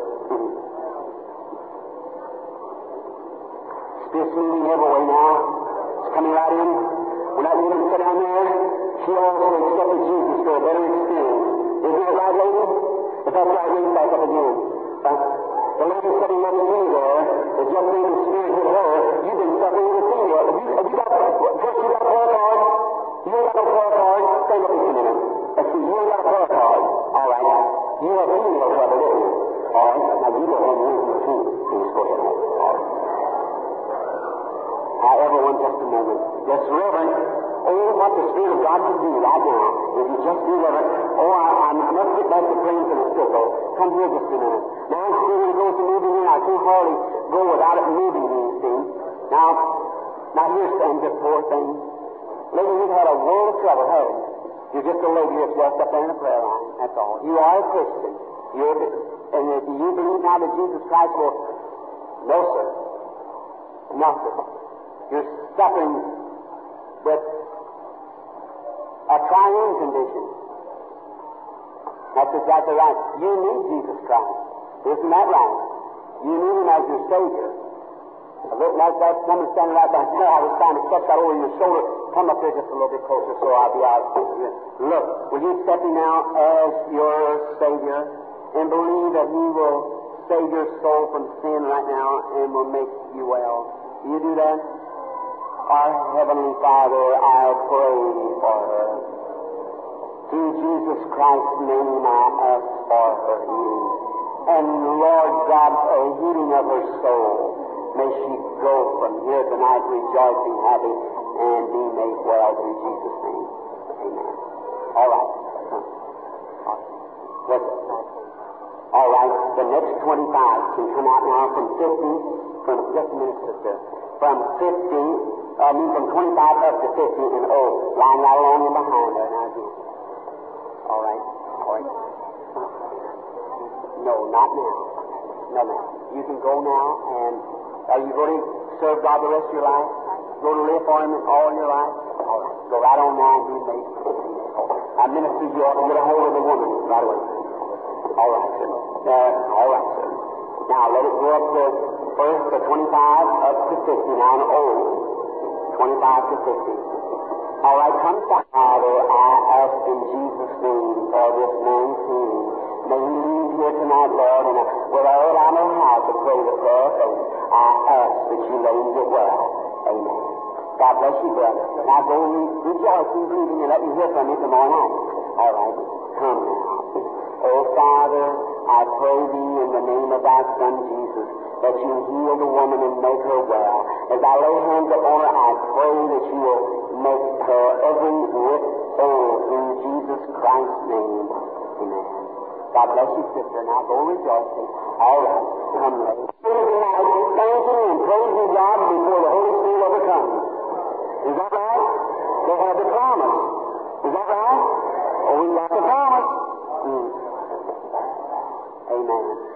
Spirit's moving every way now. It's coming right in. When that woman sat down there, she also accepted Jesus for a better experience. Isn't that right, lady? If that's right, raise back up again. The lady sitting next to me there, that just made the Spirit hit her, you've been suffering with a female. Have you got a prayer card? You ain't got no prayer card? Stand up just a minute. Let's see, you ain't got a prayer card. All right. You have female trouble, didn't you? All right. Now, you don't want to use your feet. Please go ahead. All right. Now, everyone, just a moment. Just reverend. Oh, what the Spirit of God can do right now. If you just be reverent. Oh, I must get back to praying for the sick. Oh, come here just a minute. Now, I'm still going to go to moving in. I can't hardly go without it moving, you see. Now here stands this poor thing. Lady, you've had a world of trouble, haven't you? You're just a lady that's just up there in the prayer line. That's all. You are a Christian. And do you believe now that Jesus Christ will... No, sir. Nothing. You're suffering with a triune condition. That's exactly right. You need Jesus Christ. Isn't that right? You need Him as your Savior. Look, that woman standing right back there, I was trying to catch that over your shoulder. Come up here just a little bit closer so I'll be out. Look, will you accept Him now as your Savior and believe that He will save your soul from sin right now and will make you well? Do you do that? Our Heavenly Father, I pray for her. Through Jesus Christ's name, I ask for her healing. And Lord God, a healing of her soul. May she go from here tonight rejoicing, happy, and be made well through Jesus' name. Amen. All right. All right. The next 25 can come out now from 50, from just a minute, sister. From 50, from 25 up to 50, and lying right along in behind there now again. All right. All right. No, not now. No, ma'am. You can go now, and are you going to serve God the rest of your life? Go to live for Him all your life? All right. Go right on now and be made. I minister you ought to get a hold of the woman right away. All right, sir. All right, sir. Now, let it go up to first to 25 up to 50 now, and 25 to 50. All right, come, Father, I ask in Jesus' name for this man's healing. May he leave here tonight, Lord, and without I know how to pray the prayer of faith, I ask that you lay him get well. Amen. God bless you, brother. Now go rejoice in believing and let me hear from you tomorrow night. All right, come now. Oh, Father, I pray thee in the name of thy Son, Jesus, that you heal the woman and make her well. As I lay hands upon her, I pray that you will make her every whit whole through Jesus Christ's name. Amen. God bless you, sister. Now go rejoicing. All right. Come late. Thanking and praising God before the Holy Spirit ever comes. Is that right? They had the promise. Is that right? Oh, we got the promise. Amen.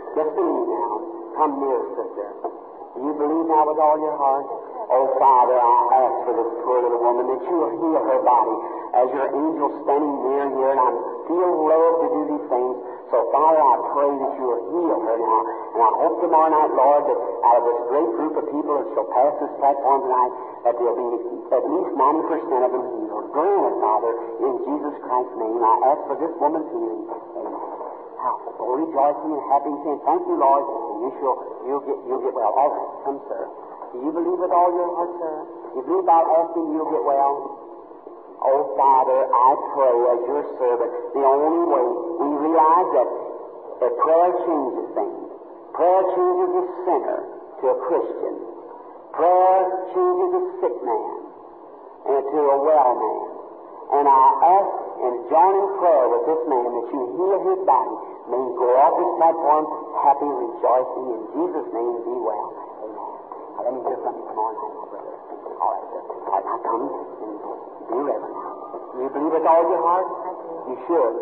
believe now with all your heart? Oh, Father, I ask for this poor little woman that you will heal her body as your angel standing near here, and I feel led to do these things. So, Father, I pray that you will heal her now. And I hope tomorrow night, Lord, that out of this great group of people that shall pass this platform tonight, that there'll be at least 90% of them healed. Grant it, Father, in Jesus Christ's name. I ask for this woman's healing. Amen. How so rejoicing and happy and saying, thank you, Lord, and you'll get well. All right, come, sir. Do you believe with all your heart, sir? You believe by asking you'll get well? Oh, Father, I pray as your servant, the only way we realize that prayer changes things. Prayer changes a sinner to a Christian. Prayer changes a sick man and to a well man. And I ask and join in prayer with this man that you heal his body. May he go off this platform happy, rejoicing. In Jesus' name, be well. Amen. Now, let me hear from you tomorrow night, my brother. All right, sir. All right, now come and be reverent now. You believe with all your heart? You should.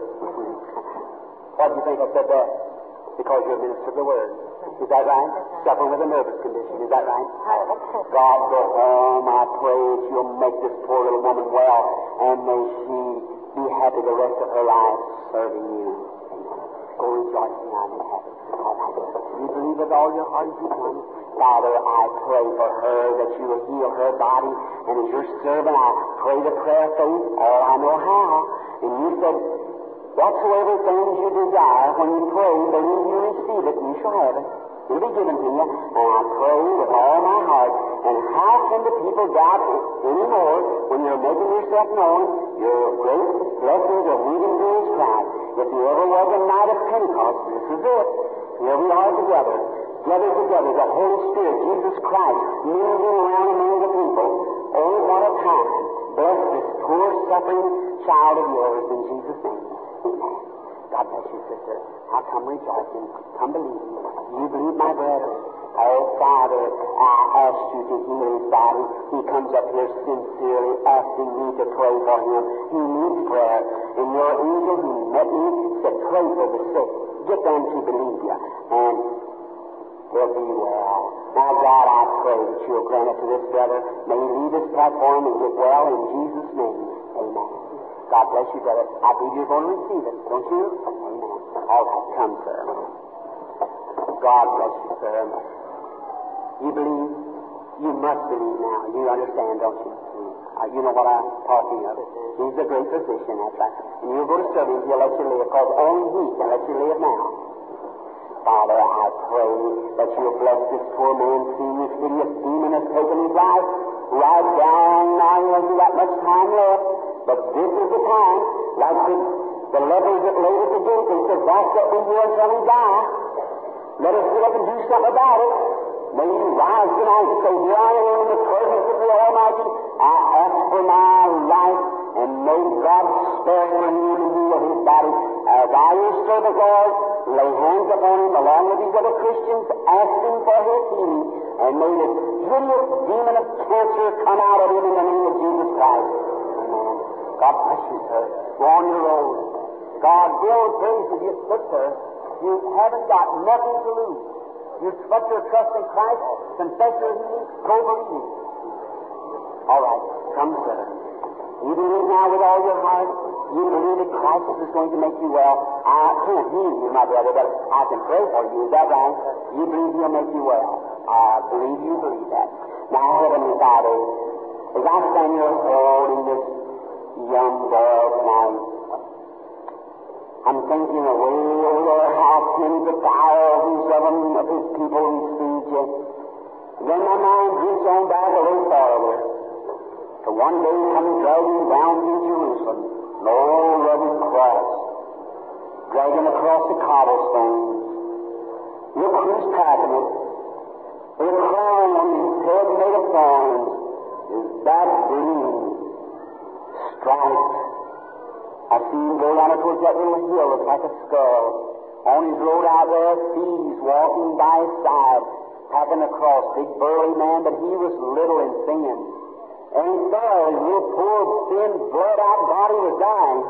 What do you think I said that? Because you're a minister of the Word. Is that right? Suffering with a nervous condition. Is that right? God, go home. I pray that you'll make this poor little woman well, and may she be happy the rest of her life serving you. Amen. Go rejoicing on and happy. All right. You believe with all your heart as you come. Father, I pray for her that you will heal her body, and as your servant, I pray the prayer of faith all I know how. And you said, whatsoever things you desire, when you pray, believe you receive it, and you shall have it. It'll be given to you. And I pray with all my heart. And how can the people doubt anymore when you're making yourself known? Your great blessings are moving through His Christ. If there ever was a night of Pentecost, this is it. Here we are together. Gathered together, the Holy Spirit, Jesus Christ, moving around among the people. Oh, what a time. Bless this poor, suffering child of yours in Jesus' name. Amen. God bless you, sister. Now come rejoicing. Come believing. You believe, my brethren. Oh, Father, I ask you to heal his body. He comes up here sincerely asking me to pray for him. He needs prayer. And your angel who met me said, pray for the sick. Get them to believe you. And they'll be well. Now, God, I pray that you'll grant it to this brother. May he leave this platform and get well in Jesus' name. Amen. God bless you, brother. I believe you're going to receive it, don't you? Amen. All right, come, sir. God bless you, sir. You believe? You must believe now. You understand, don't you? You know what I'm talking of. He's the great physician, that's right. And you'll go to serve him, he'll let you live, because only he can let you live now. Father, I pray that you'll bless this poor man, seeing this hideous demon has taken his life. Right down now, he hasn't got much time left. But this is the time, like the lepers that laid at the gate, they said, that's what we do until we die. Let us get up and do something about it. May you rise tonight and say, here I am in the presence of the Almighty. I ask for my life, and may God spare him and heal his body. As I, your servant, Lord, lay hands upon him along with these other Christians, asking for his healing, and may this hideous demon of cancer come out of him in the name of Jesus Christ. Amen. God bless you, sir. Go on your road. God will praise you. You sit there. You haven't got nothing to lose. You put your trust in Christ, confess your healing, go believe. All right, come, sir. You believe now with all your heart. You believe that Christ is going to make you well. I can't heal you, my brother, but I can pray for you. Is that right? You believe He'll make you well. I believe you believe that. Now, Heavenly Father, as I stand here holding this young boy tonight, I'm thinking of way over there how tens of thousands of His people received you. Then my mind drifts on back a little farther to one day coming dragging down through Jerusalem, an old rugged cross, dragging across the cobblestones. Look who's packing it. With a crown on his head made of thorns, his back bleeding, striped. I see him go down towards that little hill, looks like a skull. On his road out there, thieves walking by his side, packing a cross, big burly man, but he was little and thin. And he saw his little poor, thin, blood-out body was dying.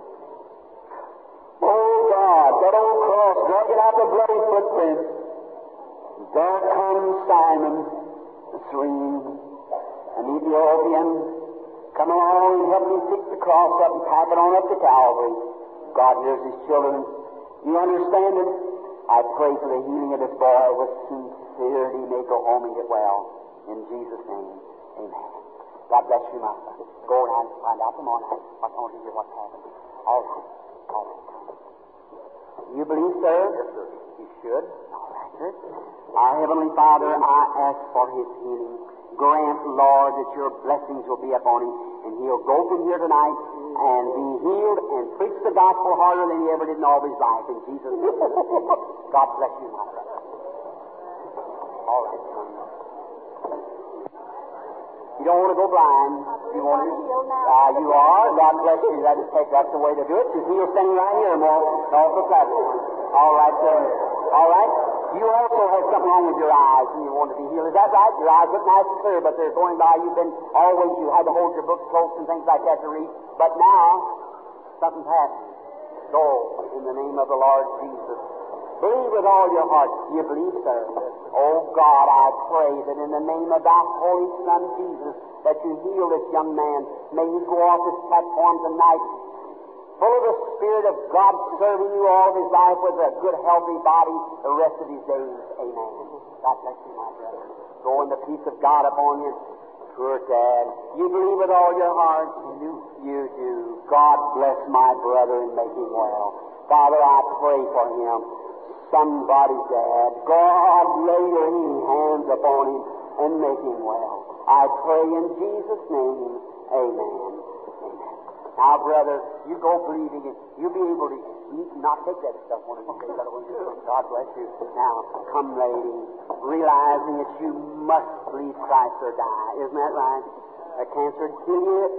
Oh, God, that old cross dragging out the bloody footprints. There comes Simon, Serene, an Ethiopian, come along and help me pick the cross up and pack it on up to Calvary. God hears His children. You understand it? I pray for the healing of this boy with sincerity. May go home and get well. In Jesus' name, amen. God bless you, my son. Go around and find out tomorrow night. I want to hear what's happened. All right. All right. You believe, sir? Yes, sir. You should. All right, sir. Our Heavenly Father, I ask for His healing. Grant, Lord, that your blessings will be upon him, and he'll go from here tonight and be healed and preach the gospel harder than he ever did in all his life. In Jesus' name. God bless you, my brother. All right, son. You don't want to go blind. You want to. You are. God bless you. That's the way to do it. Because he's standing right here more off the platform. All right, sir. All right. You also have something wrong with your eyes and you want to be healed. Is that right? Your eyes look nice and clear, but they're going by. You had to hold your books close and things like that to read. But now, something's happened. Go in the name of the Lord Jesus. Believe with all your heart. Do you believe, sir? Oh, God, I pray that in the name of thy Holy Son, Jesus, that you heal this young man. May he go off this platform tonight full of the Spirit of God, serving you all of his life with a good, healthy body the rest of his days. Amen. God bless you, my brother. Go in the peace of God upon you. Poor Dad. You believe with all your heart? You do. God bless my brother and make him well. Father, I pray for him. Somebody's Dad. God, lay your healing hands upon him and make him well. I pray in Jesus' name. Amen. Amen. Now, brother, you go believing it. You'll be able to not take that stuff one of these days. God bless you. Now, come, lady, realizing that you must believe Christ or die. Isn't that right? A cancer would kill you.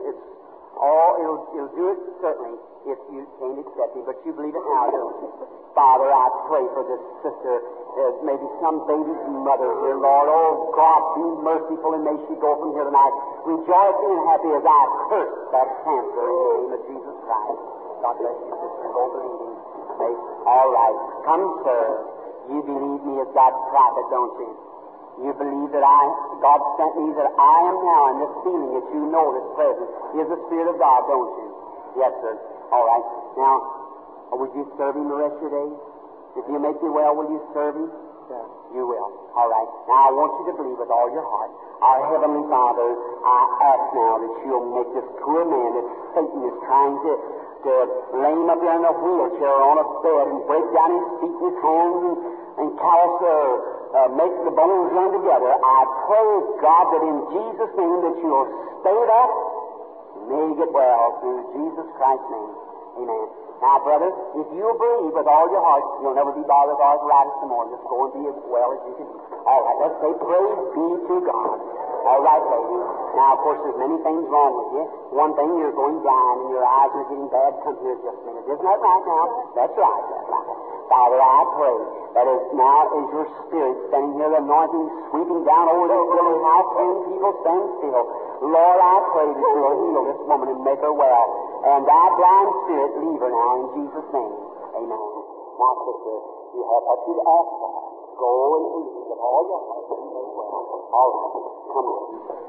It'll do it certainly if you can't accept it. But you believe it now, don't you? Father, I pray for this sister. There's maybe some baby's mother here, Lord. Oh, God, be merciful, and may she go from here tonight rejoicing and happy as I curse that cancer in the name of Jesus Christ. God bless you, sister. Go believing. All right. Come, sir. You believe me as God's prophet, don't you? You believe that God sent me, that I am now in this feeling that you know this presence is the Spirit of God, don't you? Yes, sir. All right. Now, would you serve him the rest of your days? If you make me well, will you serve him? Sure. You will. All right. Now, I want you to believe with all your heart. Our Heavenly Father, I ask now that you'll make this poor man that Satan is trying to lay him up there in a wheelchair or on a bed and break down his feet and his hands and callous make the bones run together. I pray, God, that in Jesus' name that you'll stay it up and may he get well through Jesus Christ's name. Amen. Now, brother, if you'll believe with all your heart, you'll never be bothered with arthritis some more. Just go and be as well as you can be. All right, let's say, praise be to God. All right, lady. Now, of course, there's many things wrong with you. One thing, you're going blind and your eyes are getting bad. Come here just a minute. Isn't that right now? That's right. That's right. Father, I pray that as now is your Spirit standing here, the anointing sweeping down over this building house, 10 people stand still. Lord, I pray that you'll heal this woman and make her well. And thy blind spirit, leave her now in Jesus' name. Amen. Now, sister, you have what you'd ask for. Go and believe with all your heart and make well. All right. Come on.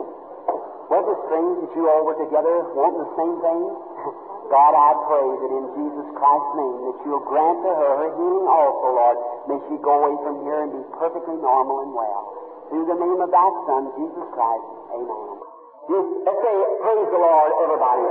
Was it strange that you all were together wanting the same thing? God, I pray that in Jesus Christ's name that you'll grant to her healing also, Lord. May she go away from here and be perfectly normal and well. Through the name of thy Son, Jesus Christ. Amen. Let's say, praise the Lord, everybody.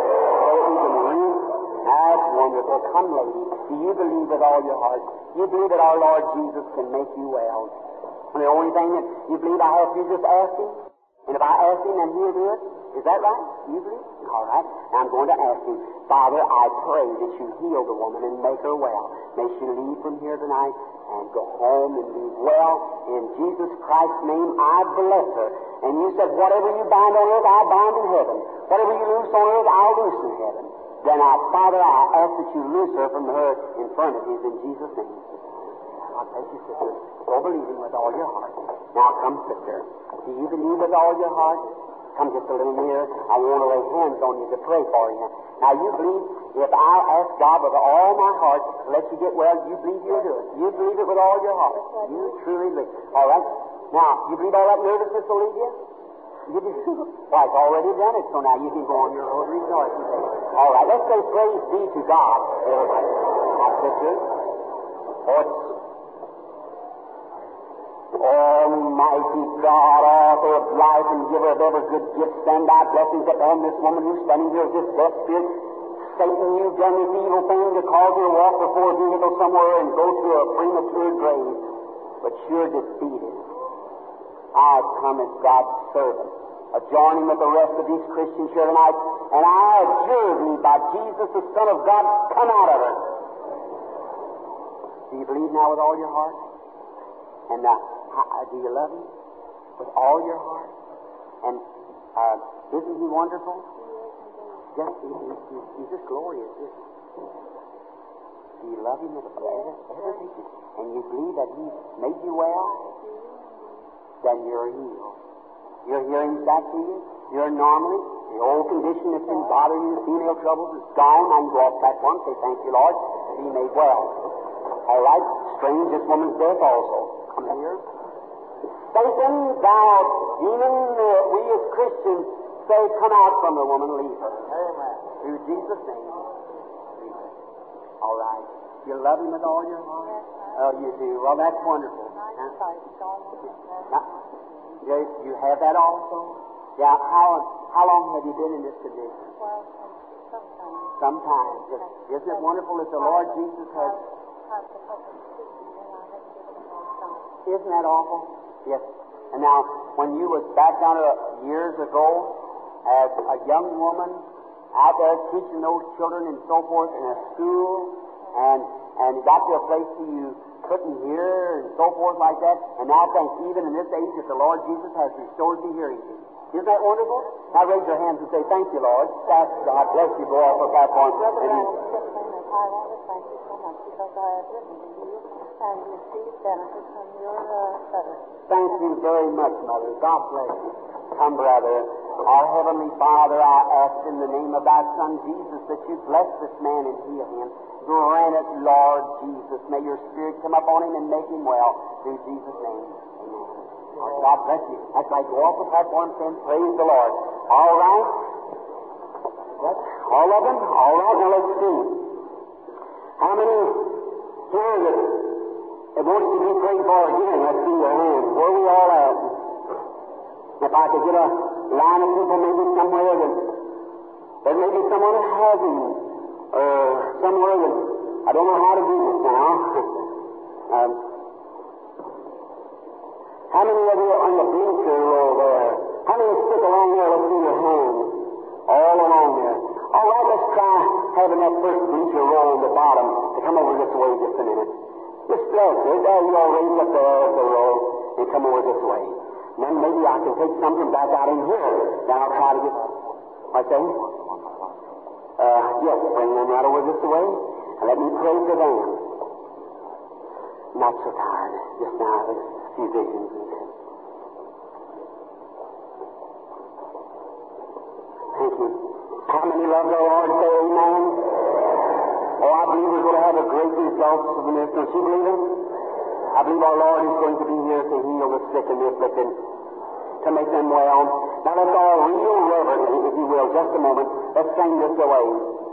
That's wonderful. Come, lady. Do you believe with all your heart? You believe that our Lord Jesus can make you well? And the only thing that you believe I have to do is just ask him. And if I ask him, then he'll do it. Is that right? You believe? All right. Now I'm going to ask him. Father, I pray that you heal the woman and make her well. May she leave from here tonight and go home and be well. In Jesus Christ's name, I bless her. And you said, whatever you bind on earth, I'll bind in heaven. Whatever you loose on earth, I'll loose in heaven. Then, Father, I ask that you loose her from her infirmities in Jesus' name. God bless you, sister. Go believing with all your heart. Now, come, sister. Do you believe with all your heart? Come just a little nearer. I want to lay hands on you to pray for you. Now, you believe, if I ask God with all my heart to let you get well, you believe you'll do it. You believe it with all your heart. You truly believe. All right? Now, you believe all that nervousness will leave you? You do? Why, it's already done it, so now you can go on your road rejoicing. All right, let's say praise be to God. Everybody. That's it, too. Almighty God, author of life and giver of every good gift, send thy blessings upon this woman who's standing here with this death spirit. Satan, you've done this evil thing to cause her to walk before a vehicle somewhere and go to a premature grave, but you're defeated. I come as God's servant, adjoining with the rest of these Christians here tonight, and I adjure thee by Jesus, the Son of God, come out of her. Do you believe now with all your heart? And do you love Him with all your heart? And isn't He wonderful? He's just glorious, isn't He? Do you love Him with everything? And you believe that He's made you well? Then you're healed. You're hearing back to you. You're normally. The old condition that's been bothering you, the female troubles, is gone. Now you go off platform and say, thank you, Lord, and be made well. All right? Strange, this woman's death also. Come here. Satan, thou demon, we as Christians say, come out from the woman, leave her. Amen. Through Jesus' name. Leave her. All right. You love Him with all your heart? Yes, oh, you do. Well, that's wonderful. You have that also? Yeah. How long have you been in this condition? Well, sometimes. Isn't it wonderful that the Lord Jesus has... Isn't that awful? Yes. And now, when you was back down years ago as a young woman out there teaching those children and so forth in a school, and got to a place where you couldn't hear and so forth like that, and now thanks even in this age that the Lord Jesus has restored the hearing to you. Isn't that wonderful? Now raise your hands and say, thank you, Lord. That's God bless you. Go off the platform. I want to thank you so much because I have listened to you and received benefit from your letter. Thank you very much, Mother. God bless you. Come, brother. Our Heavenly Father, I ask in the name of thy Son Jesus that you bless this man and heal him. Grant it, Lord Jesus. May your Spirit come upon him and make him well. Through Jesus' name. Amen. Oh, God bless you. That's right. Go off the platform and praise the Lord. All right? That's all of them? All right. Now let's see. How many here that wants to be prayed for again? Let's see your hands. Where are we all at? If I could get a line of people maybe somewhere that maybe someone has him, or somewhere that I don't know how to do this now. How many of you are on the bleacher row there? How many stick along there? Let's see your hands. All along there. All right, let's try having that first bleacher row on the bottom to come over this way just a minute. Just bless it. There you all raise up the row and come over this way. And then maybe I can take some from back out in here. Then I'll try to get... What's that? Yes, bring them right over this way. And let me pray for them. Not so tired just now. There's a few visions. Thank you. How many love the Lord? Say amen. Oh, I believe we're going to have a great result of the ministry. Don't you believe it? I believe our Lord is going to be here to heal the sick and the afflicted, to make them well. Now let's all real reverently, if you will, just a moment. Let's sing this away.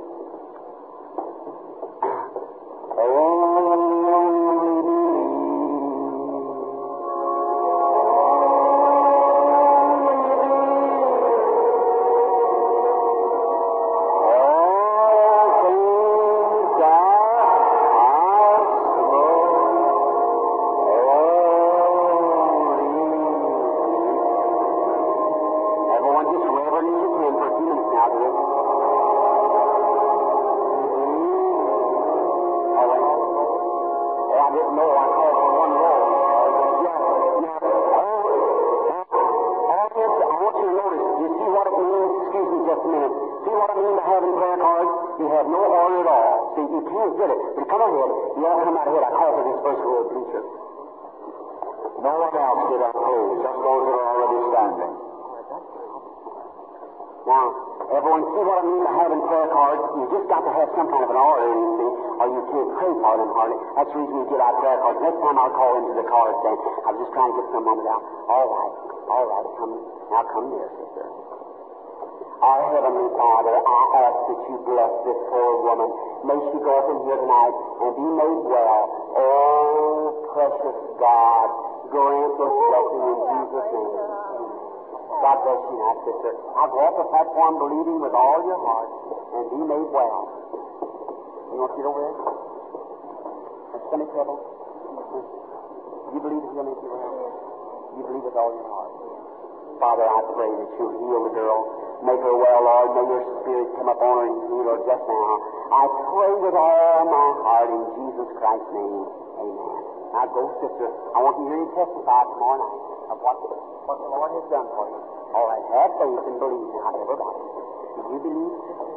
That's the reason we get our prayer cards. Next time I'll call into the cards then. I was just trying to get some on it out. All right. come near, sister. Our Heavenly Father, I ask that you bless this poor woman. May she go up in here tonight and be made well. Oh, precious God, grant this blessing in Jesus' name. God bless you now, sister. I've walked the platform believing with all your heart and be made well. You want to get over there? That's any trouble? You believe that he'll make you well? You believe with all your heart. Father, I pray that you'll heal the girl. Make her well, Lord. May your Spirit come upon her and heal her just now. I pray with all my heart in Jesus Christ's name. Amen. Now go, sister. I want to hear you testify tomorrow night of what the Lord has done for you. All right, have faith and believe now, everybody. Do you believe?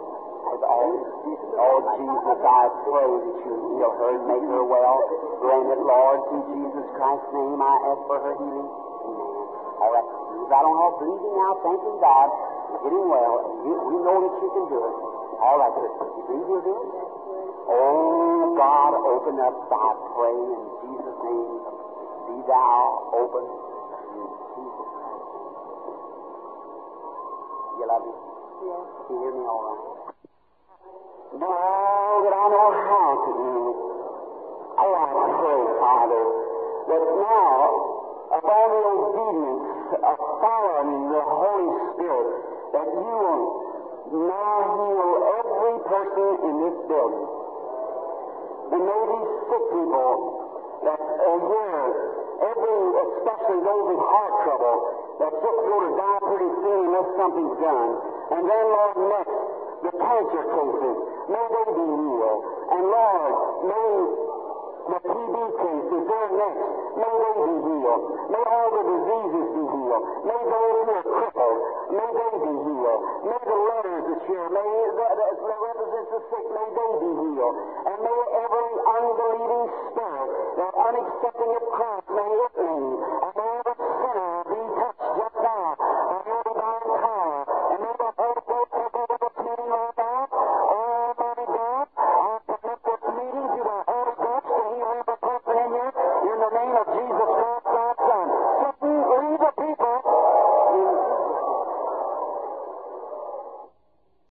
Oh, Jesus, I pray that you heal her and make her well. Grant it, Lord, through Jesus Christ's name. I ask for her healing. Amen. All right, she's out on her bleeding now, thanking God. You're getting well. We know that you can do it. All right, sister. You believe you'll do it? Oh, God, open up, I pray, in Jesus' name. Be thou open in Jesus Christ. You love me? Yes. You hear me all right? Do all that I know how to do. Oh, I pray, Father, that now, upon the obedience of following the Holy Spirit, that you will now heal every person in this building. There may be sick people that are here, especially those with heart trouble, that just go to die pretty soon unless something's done. And then, Lord, next, the cancer cases, may they be healed. And Lord, may the TB cases, they're next, may they be healed. May all the diseases be healed. May those who are crippled, may they be healed. May the letters that share, may that represents the sick, may they be healed. And may every unbelieving spirit, that unaccepting of Christ, may it leave. And may every sinner be touched just now by your divine power.